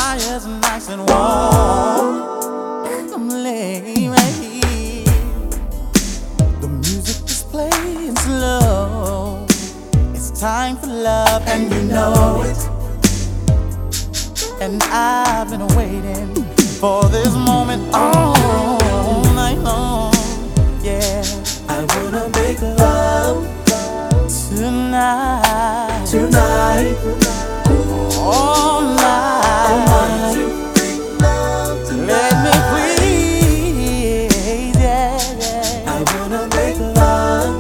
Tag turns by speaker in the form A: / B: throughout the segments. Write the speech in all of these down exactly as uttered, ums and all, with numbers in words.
A: fire's nice and warm. Come lay right here. The music is playing slow. It's time for love, and you know it. And I've been waiting for this moment all night long. Yeah,
B: I wanna make love
A: tonight,
B: tonight,
A: all night. Let me please, yeah, yeah.
B: I wanna make love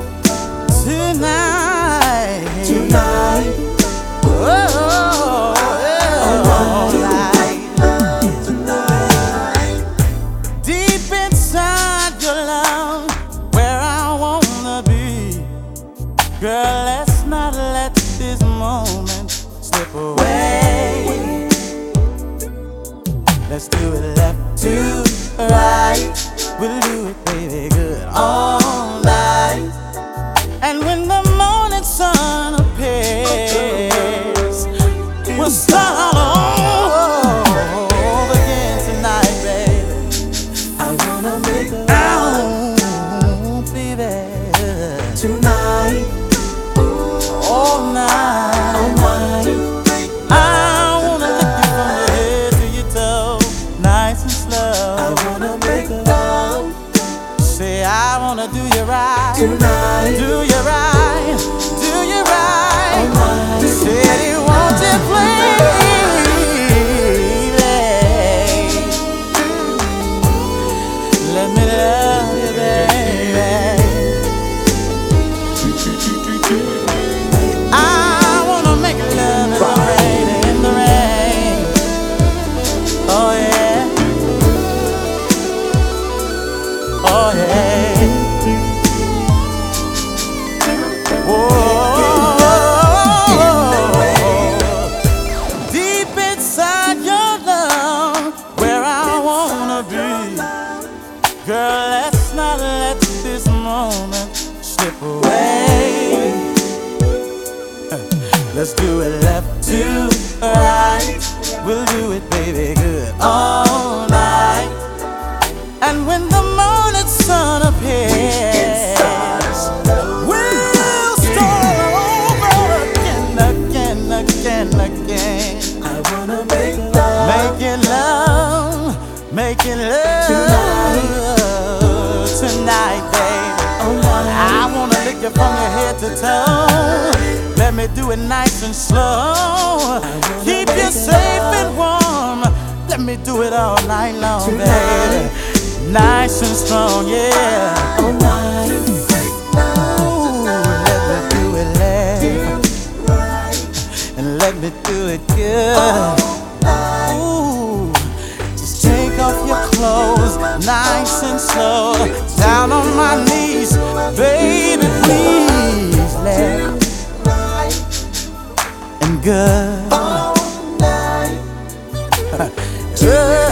A: tonight,
B: tonight.
A: oh, yeah. All night.
B: Tonight.
A: Deep inside your love, where I wanna be, girl, let's not let this moment slip away. Let's do it left to right. We'll do it, baby, good all night. And when the morning sun appears, we'll start all over again tonight, baby.
B: I wanna make love
A: Oh, baby,
B: tonight,
A: all night.
B: all night.
A: I wanna lick you from your head to your toe, nice and
B: I
A: slow.
B: wanna make love
A: Say I wanna do you right,
B: tonight,
A: do you right, do you
B: all
A: right.
B: night.
A: Said he wants you please. Let me love you, baby. I wanna make love in the rain, in the rain. Oh yeah, oh yeah. Whoa. Deep inside your love, where I wanna be, girl, let's not let this moment slip away. Let's do it left to right. We'll do it, baby, good all night. And when the morning sun appears, we'll start over again, again, again, again.
B: I wanna make love
A: Making love, making love tonight, baby.
B: all night.
A: I wanna lick you from your head to toe. Let me do it nice and slow. Keep you safe and warm. Let me do it all night long, baby. Nice and strong, yeah.
B: All night.
A: Ooh, let me do it left, and let me do it good. Ooh, just take off your clothes, nice and slow. Down on my knees, baby, please, left and good.
B: All night.
A: Good.